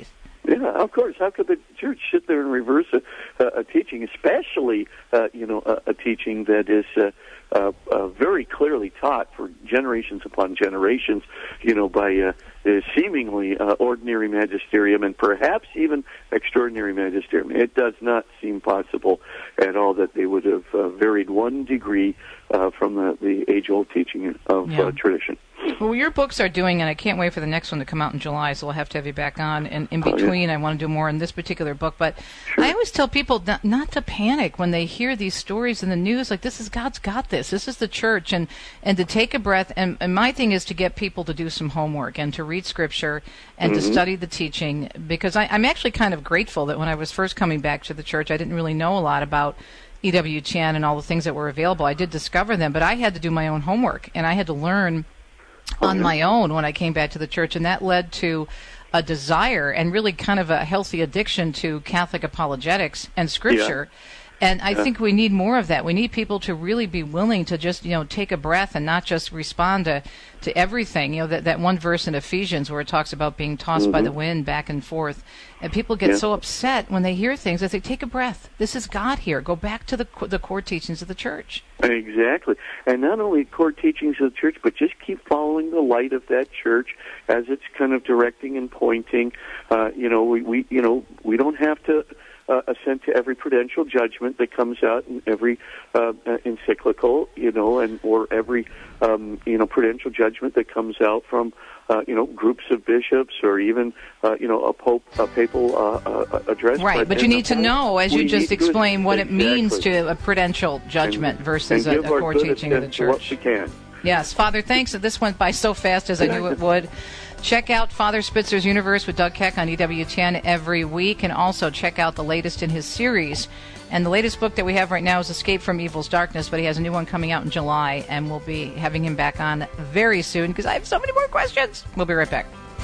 S18: Yeah, of course. How could the church sit there and reverse a, a, a teaching, especially, uh, you know, a, a teaching that is uh, uh, uh, very clearly taught for generations upon generations, you know, by uh, uh, seemingly uh, ordinary magisterium and perhaps even extraordinary magisterium. It does not seem possible at all that they would have uh, varied one degree uh, from the, the age-old teaching of
S3: Yeah.
S18: uh, tradition.
S3: Well, your books are doing, and I can't wait for the next one to come out in July, so we'll have to have you back on. And in between,
S18: oh, yeah.
S3: I want to do more in this particular book. But sure. I always tell people not, not to panic when they hear these stories in the news. Like, this is God's got this. This is the church. And, and to take a breath. And, and my thing is to get people to do some homework and to read Scripture and mm-hmm. to study the teaching. Because I, I'm actually kind of grateful that when I was first coming back to the church, I didn't really know a lot about E W T N and all the things that were available. I did discover them, but I had to do my own homework. And I had to learn on my own when I came back to the church, and that led to a desire and really kind of a healthy addiction to Catholic apologetics and Scripture. Yeah. And I yeah. think we need more of that. We need people to really be willing to just, you know, take a breath and not just respond to, to everything. You know, that, that one verse in Ephesians where it talks about being tossed mm-hmm. by the wind back and forth. And people get yeah. so upset when they hear things. They say, take a breath. This is God here. Go back to the the core teachings of the church.
S18: Exactly. And not only core teachings of the church, but just keep following the light of that church as it's kind of directing and pointing. Uh, you know, we, we you know, we don't have to Uh, assent to every prudential judgment that comes out in every uh, encyclical, you know, and or every um, you know prudential judgment that comes out from uh, you know groups of bishops or even uh, you know a pope, a papal uh, uh, address.
S3: Right, but, but you need to know, as you just explained, what
S18: exactly.
S3: it means to a prudential judgment
S18: and,
S3: versus
S18: and
S3: a, a core teaching of the church.
S18: What we can.
S3: Yes, Father, thanks. This went by so fast as I knew it would. Check out Father Spitzer's Universe with Doug Keck on E W T N every week, and also check out the latest in his series. And the latest book that we have right now is Escape from Evil's Darkness, but he has a new one coming out in July, and we'll be having him back on very soon because I have so many more questions. We'll be right back.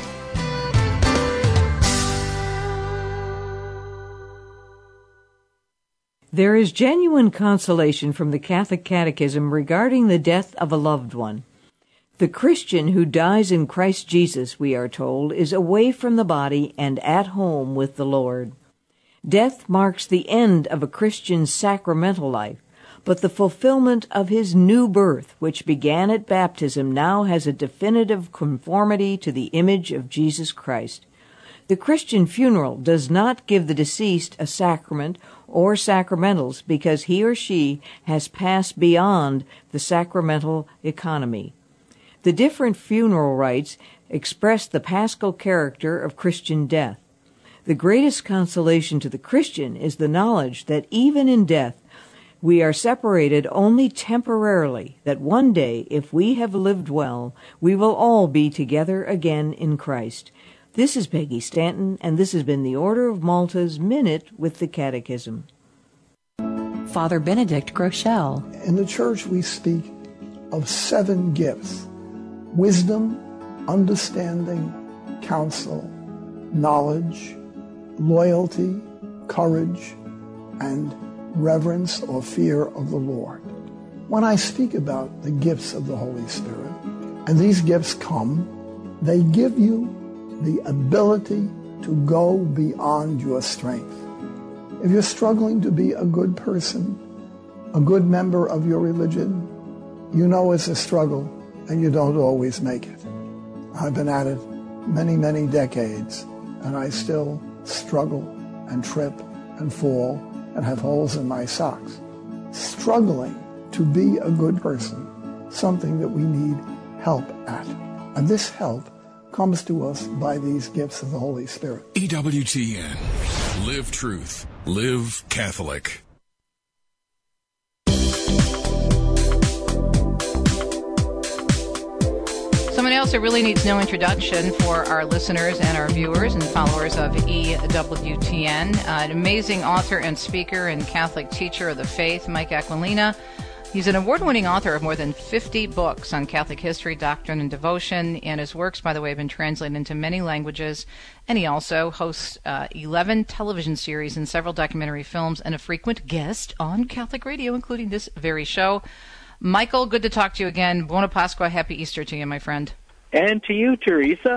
S2: There is genuine consolation from the Catholic Catechism regarding the death of a loved one. The Christian who dies in Christ Jesus, we are told, is away from the body and at home with the Lord. Death marks the end of a Christian's sacramental life, but the fulfillment of his new birth, which began at baptism, now has a definitive conformity to the image of Jesus Christ. The Christian funeral does not give the deceased a sacrament or sacramentals because he or she has passed beyond the sacramental economy. The different funeral rites express the paschal character of Christian death. The greatest consolation to the Christian is the knowledge that even in death we are separated only temporarily, that one day, if we have lived well, we will all be together again in Christ. This is Peggy Stanton, and this has been the Order of Malta's Minute with the Catechism.
S19: Father Benedict Groeschel.
S20: In the Church we speak of seven gifts: wisdom, understanding, counsel, knowledge, loyalty, courage, and reverence or fear of the Lord. When I speak about the gifts of the Holy Spirit, and these gifts come, they give you the ability to go beyond your strength. If you're struggling to be a good person, a good member of your religion, you know it's a struggle and you don't always make it. I've been at it many, many decades, and I still struggle and trip and fall and have holes in my socks. Struggling to be a good person, something that we need help at. And this help comes to us by these gifts of the Holy Spirit.
S21: E W T N. Live truth. Live Catholic.
S3: Someone else that really needs no introduction for our listeners and our viewers and followers of E W T N. Uh, an amazing author and speaker and Catholic teacher of the faith, Mike Aquilina. He's an award-winning author of more than fifty books on Catholic history, doctrine, and devotion, and his works, by the way, have been translated into many languages. And he also hosts uh, eleven television series and several documentary films, and a frequent guest on Catholic radio, including this very show. Michael, good to talk to you again. Buona Pasqua, happy Easter to you, my friend.
S5: And to you, Teresa.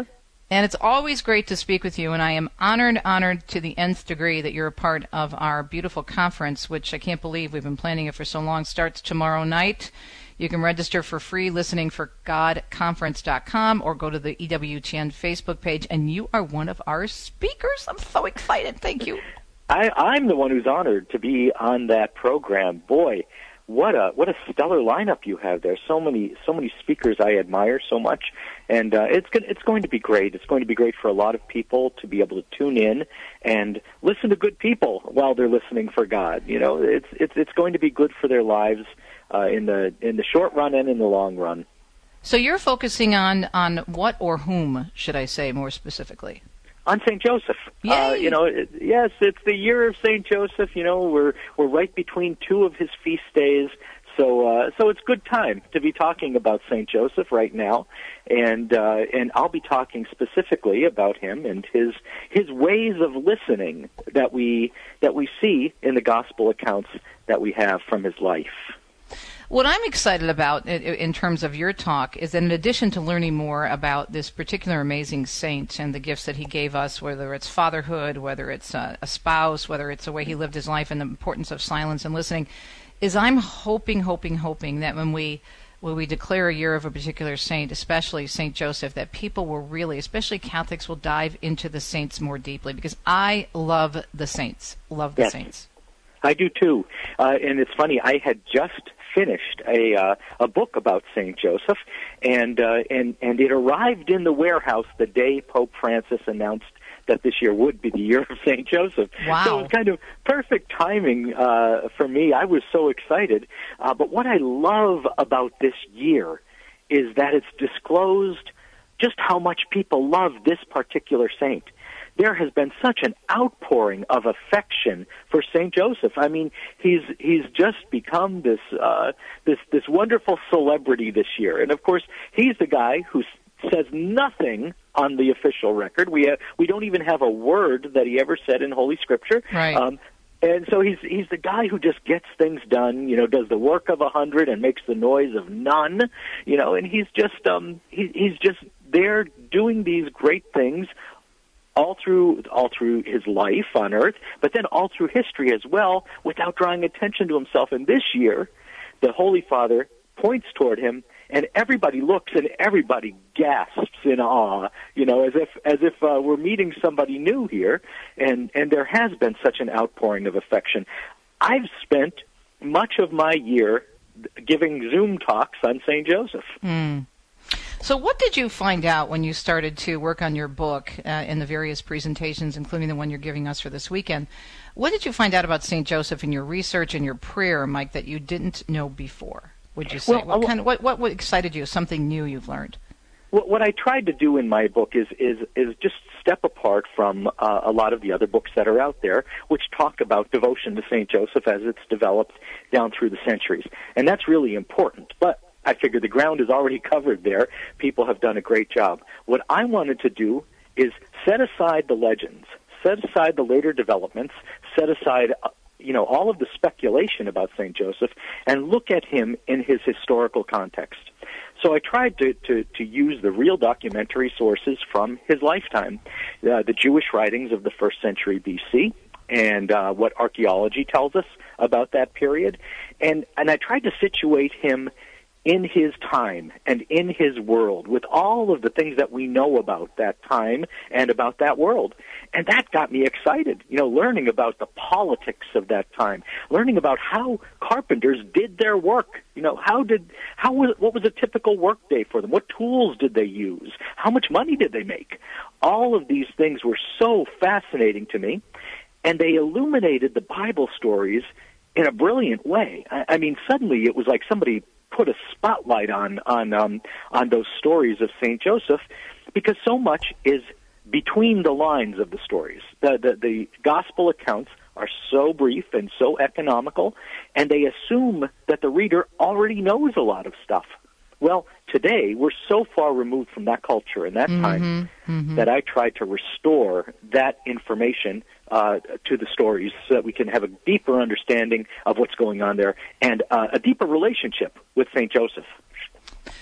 S3: And it's always great to speak with you, and I am honored, honored to the nth degree that you're a part of our beautiful conference, which I can't believe we've been planning it for so long. Starts tomorrow night. You can register for free listening for god conference dot com or go to the E W T N Facebook page, and you are one of our speakers. I'm so excited. Thank you.
S4: I, I'm the one who's honored to be on that program. Boy, what a what a stellar lineup you have there. So many so many speakers I admire so much, and uh, it's go- it's going to be great. It's going to be great for a lot of people to be able to tune in and listen to good people while they're listening for God. You know, it's it's it's going to be good for their lives uh, in the in the short run and in the long run.
S3: So you're focusing on on what or whom, should I say more specifically?
S4: On Saint Joseph. Uh, you know, it, yes, it's the year of Saint Joseph. You know, we're we're right between two of his feast days, so uh, so it's good time to be talking about Saint Joseph right now, and uh, and I'll be talking specifically about him and his his ways of listening that we that we see in the gospel accounts that we have from his life.
S3: What I'm excited about in terms of your talk is that in addition to learning more about this particular amazing saint and the gifts that he gave us, whether it's fatherhood, whether it's a, a spouse, whether it's the way he lived his life and the importance of silence and listening, is I'm hoping, hoping, hoping that when we when we declare a year of a particular saint, especially Saint Joseph, that people will really, especially Catholics, will dive into the saints more deeply, because I love the saints, love the
S4: yes,
S3: saints.
S4: I do too. Uh, and it's funny, I had just finished a uh, a book about Saint Joseph, and uh, and and it arrived in the warehouse the day Pope Francis announced that this year would be the year of Saint Joseph.
S3: Wow.
S4: So it was kind of perfect timing uh, for me. I was so excited. Uh, but what I love about this year is that it's disclosed just how much people love this particular saint. There has been such an outpouring of affection for Saint Joseph. I mean, he's he's just become this uh, this this wonderful celebrity this year. And of course, he's the guy who says nothing on the official record. We have, we don't even have a word that he ever said in Holy Scripture.
S3: Right.
S4: Um, and so he's he's the guy who just gets things done. You know, does the work of a hundred and makes the noise of none. You know, and he's just um he, he's just there doing these great things all through all through his life on earth, but then all through history as well, without drawing attention to himself. And this year, the Holy Father points toward him, and everybody looks and everybody gasps in awe, you know, as if as if uh, we're meeting somebody new here. And and there has been such an outpouring of affection. I've spent much of my year giving Zoom talks on Saint Joseph.
S3: Mm. So what did you find out when you started to work on your book uh, in the various presentations, including the one you're giving us for this weekend? What did you find out about Saint Joseph in your research and your prayer, Mike, that you didn't know before, would you say?
S4: Well,
S3: what, kind of, what, what excited you, something new you've learned?
S4: What, what I tried to do in my book is is, is just step apart from uh, a lot of the other books that are out there, which talk about devotion to Saint Joseph as it's developed down through the centuries. And that's really important. But I figured the ground is already covered there. People have done a great job. What I wanted to do is set aside the legends, set aside the later developments, set aside, uh, you know, all of the speculation about Saint Joseph, and look at him in his historical context. So I tried to, to, to use the real documentary sources from his lifetime, uh, the Jewish writings of the first century B C, and uh, what archaeology tells us about that period. And, and I tried to situate him in his time and in his world with all of the things that we know about that time and about that world. And that got me excited, you know, learning about the politics of that time, learning about how carpenters did their work. You know, how did, how was, what was a typical work day for them? What tools did they use? How much money did they make? All of these things were so fascinating to me, and they illuminated the Bible stories in a brilliant way. I, I mean, suddenly it was like somebody put a spotlight on on um, on those stories of Saint Joseph, because so much is between the lines of the stories. The, the the gospel accounts are so brief and so economical, and they assume that the reader already knows a lot of stuff. Well, today we're so far removed from that culture and that time
S3: mm-hmm, mm-hmm.
S4: that I try to restore that information uh, to the stories so that we can have a deeper understanding of what's going on there and uh, a deeper relationship with Saint Joseph.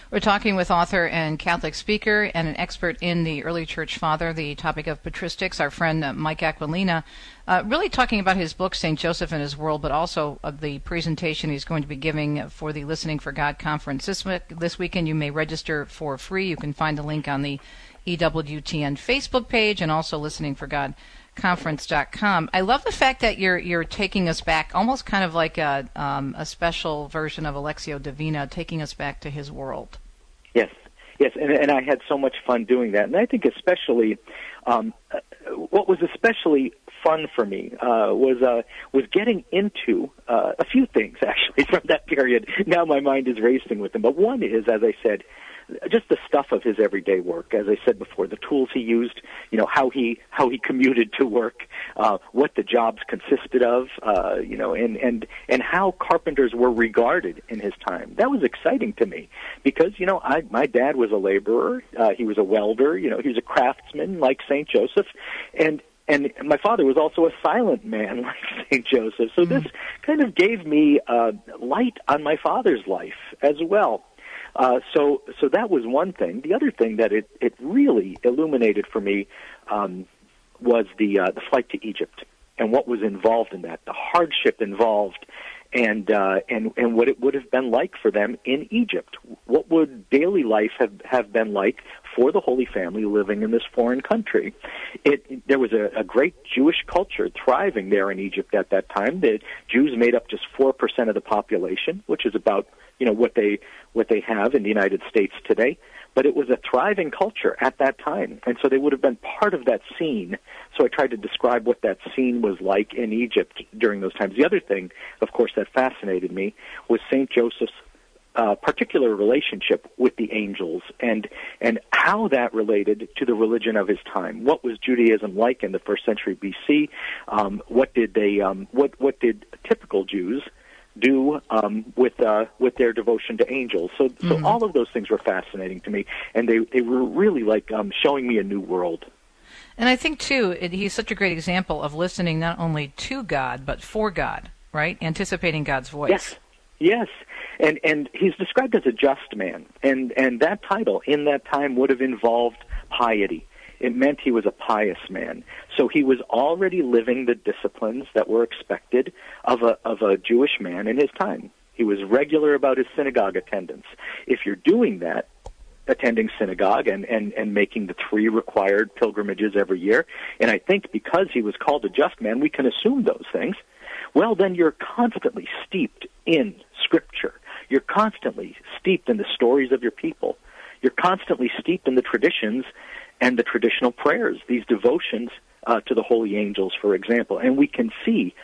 S3: We're talking with author and Catholic speaker and an expert in the early church father, the topic of patristics, our friend uh, Mike Aquilina, uh, really talking about his book, Saint Joseph and His World, but also uh, the presentation he's going to be giving for the Listening for God conference. This, week, this weekend you may register for free. You can find the link on the E W T N Facebook page and also Listening for God conference dot com. I love the fact that you're you're taking us back, almost kind of like a um, a special version of Alexio Divina, taking us back to his world.
S4: Yes, yes, and, and I had so much fun doing that. And I think especially, um, what was especially fun for me uh, was uh, was getting into uh, a few things actually from that period. Now my mind is racing with them, but one is, as I said, just the stuff of his everyday work. As I said before, the tools he used, you know, how he how he commuted to work, uh, what the jobs consisted of, uh, you know, and, and, and how carpenters were regarded in his time. That was exciting to me because, you know, I, my dad was a laborer. Uh, he was a welder. You know, he was a craftsman like Saint Joseph. And And my father was also a silent man like Saint Joseph. So mm-hmm. this kind of gave me uh, light on my father's life as well. Uh, so, so that was one thing. The other thing that it, it really illuminated for me um, was the uh, the flight to Egypt and what was involved in that, the hardship involved, and uh, and and what it would have been like for them in Egypt. What would daily life have, have been like for the Holy Family living in this foreign country? It, there was a, a great Jewish culture thriving there in Egypt at that time. The Jews made up just four percent of the population, which is about you know what they what they have in the United States today. But it was a thriving culture at that time, and so they would have been part of that scene. So I tried to describe what that scene was like in Egypt during those times. The other thing, of course, that fascinated me was Saint Joseph's uh, particular relationship with the angels and and how that related to the religion of his time. What was Judaism like in the first century B C? Um, what did they? Um, what what did typical Jews do um, with uh, with their devotion to angels? So, so mm-hmm. all of those things were fascinating to me, and they they were really like um, showing me a new world.
S3: And I think too, it, he's such a great example of listening not only to God but for God, right? Anticipating God's voice.
S4: Yes, yes, and and he's described as a just man, and and that title in that time would have involved piety. It meant he was a pious man. So he was already living the disciplines that were expected of a of a Jewish man in his time. He was regular about his synagogue attendance. If you're doing that, attending synagogue and, and, and making the three required pilgrimages every year, and I think because he was called a just man, we can assume those things, well, then you're constantly steeped in Scripture. You're constantly steeped in the stories of your people. You're constantly steeped in the traditions and the traditional prayers, these devotions uh, to the holy angels, for example. And we can see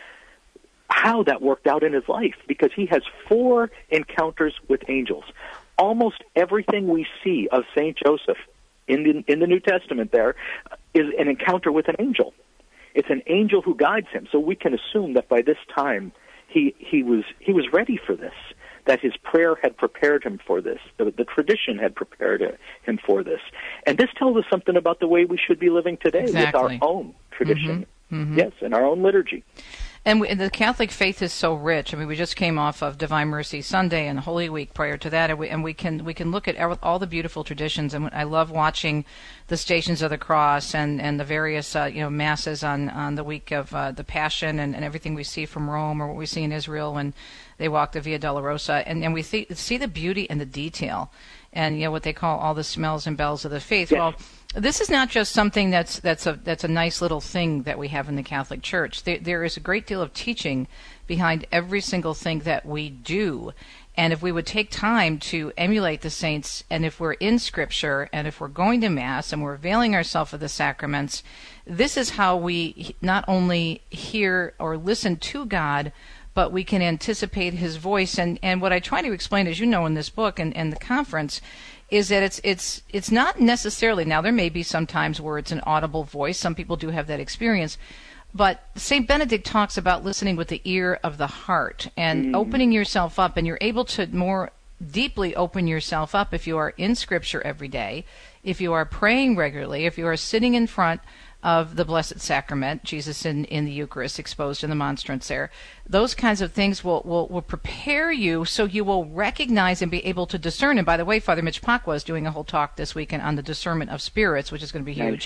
S4: how that worked out in his life because he has four encounters with angels. Almost everything we see of Saint Joseph in the, in the New Testament there is an encounter with an angel. It's an angel who guides him. So we can assume that by this time he, he was he was ready for this, that his prayer had prepared him for this, the, the tradition had prepared him for this. And this tells us something about the way we should be living today
S3: exactly.
S4: with our own tradition.
S3: Mm-hmm. Mm-hmm.
S4: Yes, and our own liturgy.
S3: And we, the Catholic faith is so rich. I mean, we just came off of Divine Mercy Sunday and Holy Week prior to that, and we, and we can we can look at all the beautiful traditions. And I love watching the Stations of the Cross and, and the various uh, you know masses on, on the week of uh, the Passion and, and everything we see from Rome or what we see in Israel when they walk the Via Dolorosa, and and we th- see the beauty and the detail, and you know what they call all the smells and bells of the faith.
S4: Yes.
S3: Well, this is not just something that's that's a that's a nice little thing that we have in the Catholic Church. There, there is a great deal of teaching behind every single thing that we do. And if we would take time to emulate the saints, and if we're in Scripture, and if we're going to Mass, and we're availing ourselves of the sacraments, this is how we not only hear or listen to God, but we can anticipate His voice. And, and what I try to explain, as you know, in this book and, and the conference, is that it's it's it's not necessarily, now there may be some times where it's an audible voice, some people do have that experience, but Saint Benedict talks about listening with the ear of the heart and mm. opening yourself up, and you're able to more deeply open yourself up if you are in Scripture every day, if you are praying regularly, if you are sitting in front of the Blessed Sacrament, Jesus in, in the Eucharist exposed in the monstrance there. Those kinds of things will, will, will prepare you so you will recognize and be able to discern. And by the way, Father Mitch Pacwa is doing a whole talk this weekend on the discernment of spirits, which is going to be huge.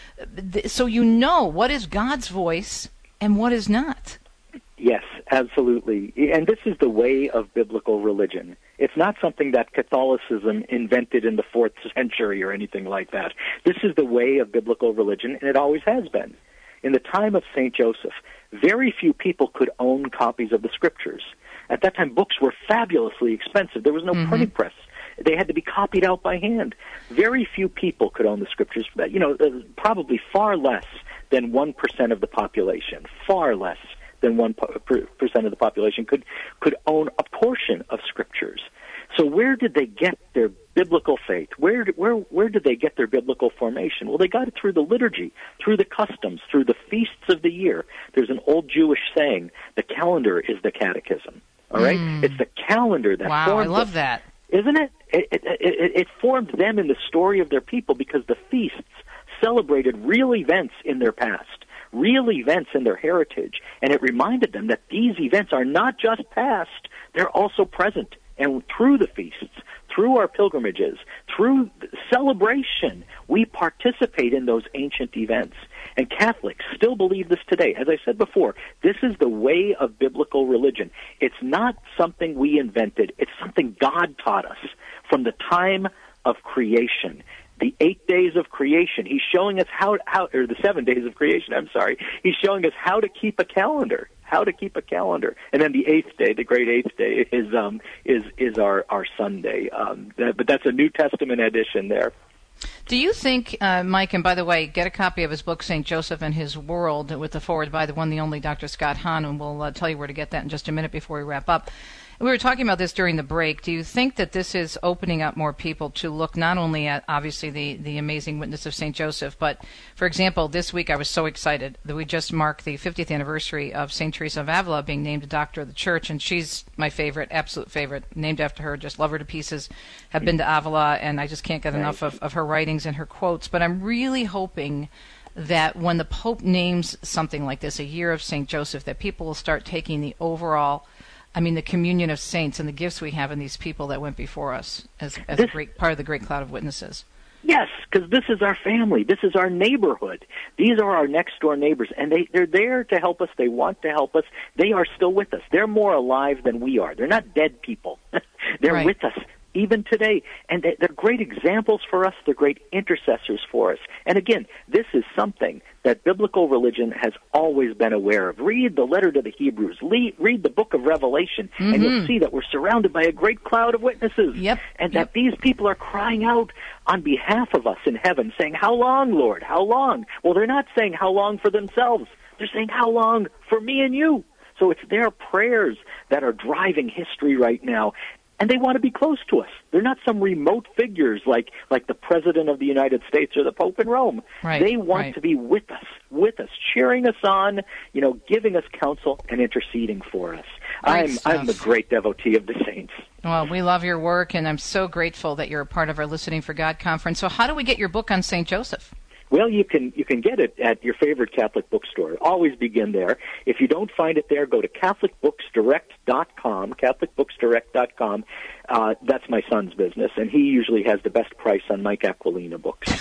S3: Nice. So you know what is God's voice and what is not.
S4: Yes, absolutely. And this is the way of biblical religion. It's not something that Catholicism invented in the fourth century or anything like that. This is the way of biblical religion, and it always has been. In the time of Saint Joseph, very few people could own copies of the Scriptures. At that time, books were fabulously expensive. There was no mm-hmm. printing press. They had to be copied out by hand. Very few people could own the Scriptures. You know, probably far less than one percent of the population, far less than one percent of the population could could own a portion of Scriptures. So where did they get their biblical faith? Where where where did they get their biblical formation? Well, they got it through the liturgy, through the customs, through the feasts of the year. There's an old Jewish saying: the calendar is the catechism. All right, mm. It's the calendar that
S3: wow,
S4: formed
S3: I love
S4: them,
S3: that,
S4: isn't it? It, it, it? it formed them in the story of their people because the feasts celebrated real events in their past, real events in their heritage, and it reminded them that these events are not just past, they're also present. And through the feasts, through our pilgrimages, through celebration, we participate in those ancient events. And Catholics still believe this today. As I said before, this is the way of biblical religion. It's not something we invented. It's something God taught us from the time of creation. The eight days of creation. He's showing us how, how, or the seven days of creation, I'm sorry. He's showing us how to keep a calendar, how to keep a calendar. And then the eighth day, the great eighth day, is, um, is, is our, our Sunday. Um, that, but that's a New Testament edition there.
S3: Do you think, uh, Mike, and by the way, get a copy of his book, Saint Joseph and His World, with the foreword by the one, the only Doctor Scott Hahn, and we'll uh, tell you where to get that in just a minute before we wrap up. We were talking about this during the break. Do you think that this is opening up more people to look not only at, obviously, the, the amazing witness of Saint Joseph, but, for example, this week I was so excited that we just marked the fiftieth anniversary of Saint Teresa of Avila being named a doctor of the church, and she's my favorite, absolute favorite, named after her, just love her to pieces, have been to Avila, and I just can't get enough of, of her writings and her quotes. But I'm really hoping that when the Pope names something like this, a year of Saint Joseph, that people will start taking the overall, I mean, the communion of saints and the gifts we have in these people that went before us as, as this, a great part of the great cloud of witnesses.
S4: Yes, because this is our family. This is our neighborhood. These are our next-door neighbors, and they, they're there to help us. They want to help us. They are still with us. They're more alive than we are. They're not dead people. They're right. with us even today, and they're great examples for us. They're great intercessors for us. And again, this is something that biblical religion has always been aware of. Read the letter to the Hebrews. Read the book of Revelation, mm-hmm. and you'll see that we're surrounded by a great cloud of witnesses.
S3: Yep.
S4: And
S3: yep.
S4: that these people are crying out on behalf of us in heaven, saying, "How long, Lord? How long?" Well, they're not saying how long for themselves. They're saying, "How long for me and you?" So it's their prayers that are driving history right now. And they want to be close to us. They're not some remote figures like, like the President of the United States or the Pope in Rome.
S3: Right,
S4: they want
S3: right.
S4: to be with us, with us, cheering us on, you know, giving us counsel and interceding for us.
S3: Great
S4: I'm
S3: stuff.
S4: I'm a great devotee of the saints.
S3: Well, we love your work, and I'm so grateful that you're a part of our Listening for God conference. So how do we get your book on Saint Joseph?
S4: Well, you can you can get it at your favorite Catholic bookstore. Always begin there. If you don't find it there, go to Catholic Books Direct dot com, Catholic Books Direct dot com. Uh, that's my son's business, and he usually has the best price on Mike Aquilina books.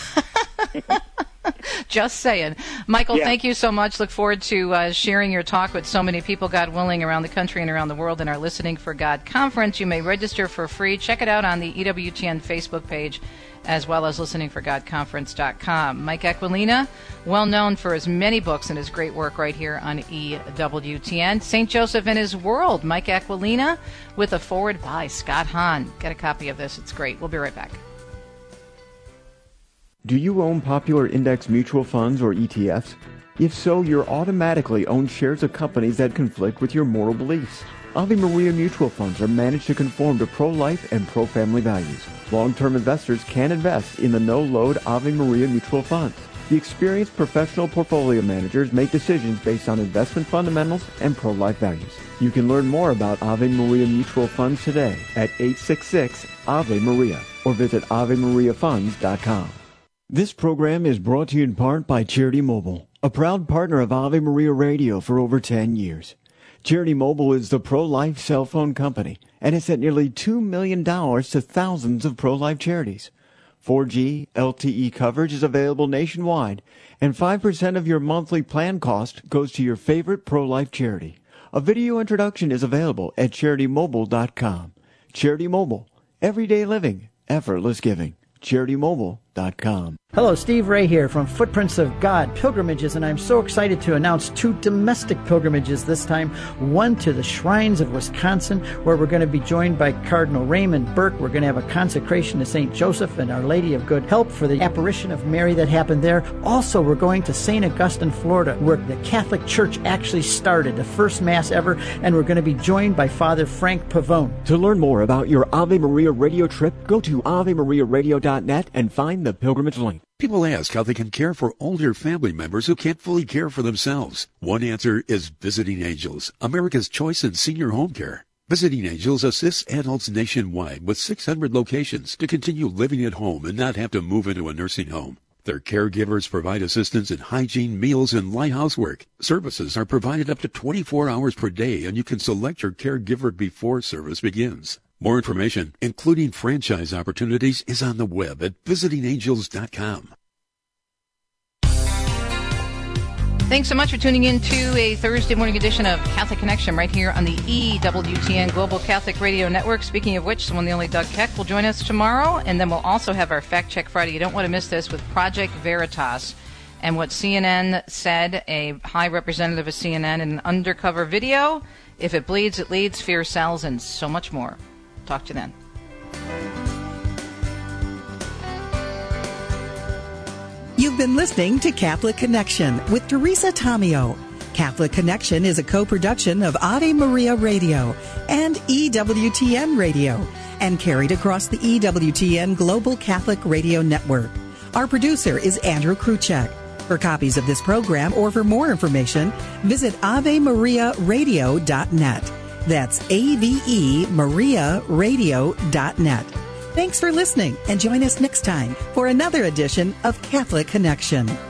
S3: Just saying. Michael,
S4: yeah.
S3: thank you so much. Look forward to uh, sharing your talk with so many people, God willing, around the country and around the world in our Listening for God conference. You may register for free. Check it out on the E W T N Facebook page, as well as listening for god conference dot com. Mike Aquilina, well known for his many books and his great work right here on E W T N. Saint Joseph and His World, Mike Aquilina, with a foreword by Scott Hahn. Get a copy of this. It's great. We'll be right back.
S1: Do you own popular index mutual funds or E T Fs? If so, you're automatically own shares of companies that conflict with your moral beliefs. Ave Maria mutual funds are managed to conform to pro-life and pro-family values. Long-term investors can invest in the no-load Ave Maria mutual funds. The experienced professional portfolio managers make decisions based on investment fundamentals and pro-life values. You can learn more about Ave Maria mutual funds today at eight six six, A V E Maria or visit ave maria funds dot com. This program is brought to you in part by Charity Mobile, a proud partner of Ave Maria Radio for over ten years. Charity Mobile is the pro-life cell phone company and has sent nearly two million dollars to thousands of pro-life charities. four G L T E coverage is available nationwide, and five percent of your monthly plan cost goes to your favorite pro-life charity. A video introduction is available at charity mobile dot com. Charity Mobile, everyday living, effortless giving. charity mobile dot com.
S16: Hello, Steve Ray here from Footprints of God Pilgrimages, and I'm so excited to announce two domestic pilgrimages this time. One to the Shrines of Wisconsin, where we're going to be joined by Cardinal Raymond Burke. We're going to have a consecration to Saint Joseph and Our Lady of Good Help for the apparition of Mary that happened there. Also, we're going to Saint Augustine, Florida, where the Catholic Church actually started, the first Mass ever, and we're going to be joined by Father Frank Pavone.
S1: To learn more about your Ave Maria radio trip, go to ave maria radio dot net and find the pilgrimage link.
S17: People ask how they can care for older family members who can't fully care for themselves. One answer is Visiting Angels, America's choice in senior home care. Visiting Angels assists adults nationwide with six hundred locations to continue living at home and not have to move into a nursing home. Their caregivers provide assistance in hygiene, meals, and light housework. Services are provided up to twenty-four hours per day, and you can select your caregiver before service begins. More information, including franchise opportunities, is on the web at visiting angels dot com.
S3: Thanks so much for tuning in to a Thursday morning edition of Catholic Connection right here on the E W T N Global Catholic Radio Network. Speaking of which, the one and only Doug Keck will join us tomorrow, and then we'll also have our Fact Check Friday. You don't want to miss this with Project Veritas and what C N N said, a high representative of C N N in an undercover video. If it bleeds, it leads, fear sells, and so much more. Talk to you then.
S5: You've been listening to Catholic Connection with Teresa Tomeo. Catholic Connection is a co-production of Ave Maria Radio and E W T N Radio and carried across the E W T N Global Catholic Radio Network. Our producer is Andrew Kruchek. For copies of this program or for more information, visit ave maria radio dot net. That's A V E Maria Radio dot net. Thanks for listening, and join us next time for another edition of Catholic Connection.